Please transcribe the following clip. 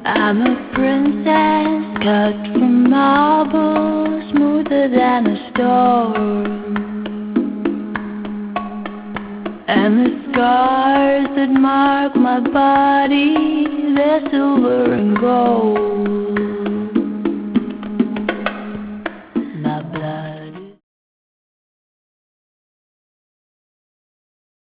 I'm a princess cut from marble, smoother than a storm. And the scars that mark my body, they're silver and gold.